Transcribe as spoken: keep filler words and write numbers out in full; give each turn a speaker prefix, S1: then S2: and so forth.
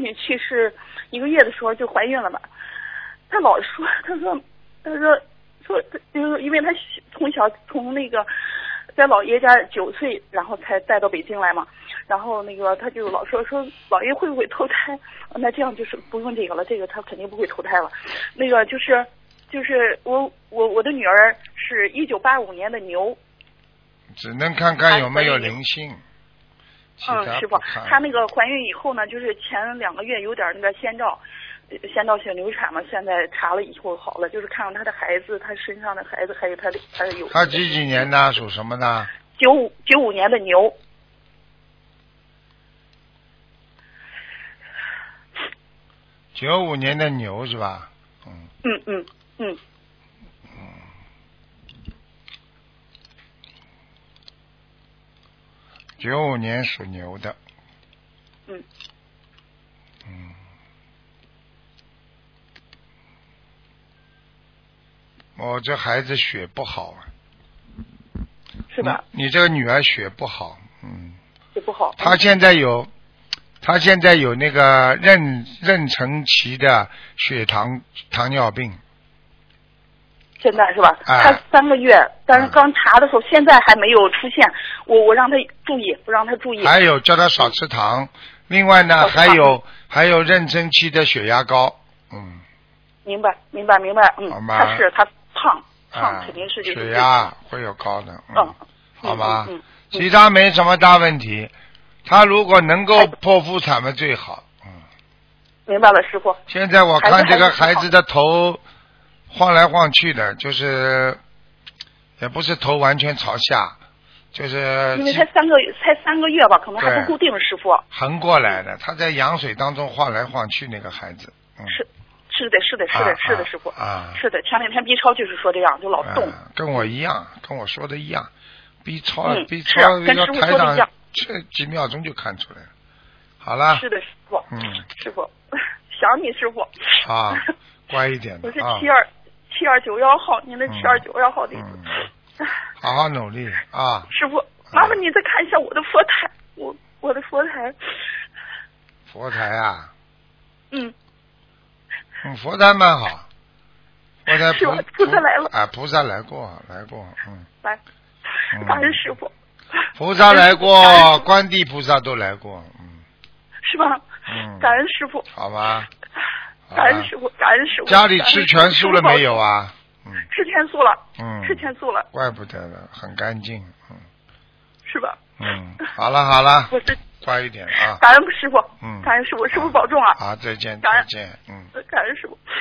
S1: 亲去世一个月的时候就怀孕了嘛，他老说，他说，他说说，就是因为他从小从那个在姥爷家九岁，然后才带到北京来嘛，然后那个他就老说说姥爷会不会投胎？那这样就是不用这个了，这个他肯定不会投胎了。那个就是就是我我我的女儿是一九八五年的牛，
S2: 只能看看有没有灵性。
S1: 嗯，师傅，她那个怀孕以后呢，就是前两个月有点那个先兆。先兆性流产嘛，现在查了以后好了，就是看看他的孩子，他身上的孩子，还有他的他有。
S2: 他几几年的？属什么的？
S1: 九五九五年的牛。
S2: 九五年的牛是吧？
S1: 嗯嗯嗯嗯。
S2: 嗯。九五年属牛的。
S1: 嗯。
S2: 嗯。我、哦、这孩子血不好啊，
S1: 是吧？
S2: 你, 你这个女儿血不好，嗯，
S1: 血不好。
S2: 她现在有，她现在有那个妊妊娠期的血糖糖尿病。
S1: 现在是吧？
S2: 哎、
S1: 她三个月，但是刚查的时候，嗯、现在还没有出现。我我让她注意，我让她注意。
S2: 还有叫她少吃糖，另外呢还有还有妊娠期的血压高，嗯。
S1: 明白明白明白，嗯，她是她。胖胖肯定是这个
S2: 血压会有高的，嗯，
S1: 嗯
S2: 好吧，
S1: 嗯嗯嗯、
S2: 其他没什么大问题。他如果能够剖腹产嘛最好，嗯。
S1: 明白了，师傅。
S2: 现在我看这个孩子的头晃来晃去的，就是也不是头完全朝下，就是
S1: 因为才三个才三个月吧，可能还不固定，师傅。
S2: 横过来的，他在羊水当中晃来晃去，那个孩子，嗯。
S1: 是。是的，是的，是的，
S2: 啊、
S1: 是的，师傅。
S2: 啊。
S1: 是的，前两天 B 超就是说这样，就老动。
S2: 啊、跟我一样，跟我说的一样。B 超、
S1: 嗯、
S2: B 超
S1: 跟师傅说的一样，
S2: 这几秒钟就看出来了。好了。
S1: 是的，师傅。
S2: 嗯。
S1: 师傅，想你师傅。
S2: 啊，乖一点的。
S1: 我是七二七二九幺号，您的七二九幺号弟子。
S2: 嗯。好好努力啊！
S1: 师傅，麻烦你再看一下我的佛台，我我的佛台。
S2: 佛台啊。
S1: 嗯。
S2: 嗯，佛台蛮好，佛台
S1: 菩菩萨来了
S2: 啊，菩萨来过，来过，嗯，
S1: 来，感恩师傅，
S2: 菩萨来过，观地菩萨都来过，嗯，
S1: 是吧？
S2: 嗯，
S1: 感恩师傅，
S2: 好吧，
S1: 感恩师傅，感恩师傅。
S2: 家里吃全素了没有啊？
S1: 嗯，吃全素了，
S2: 嗯，
S1: 吃全素了，
S2: 怪不得了，很干净，嗯，
S1: 是吧？
S2: 嗯，好了好了，
S1: 我是。
S2: 乖一点啊！
S1: 感恩师傅，
S2: 嗯，
S1: 感恩师傅，师傅保重啊！
S2: 好，再见，再见，嗯，
S1: 感恩师傅。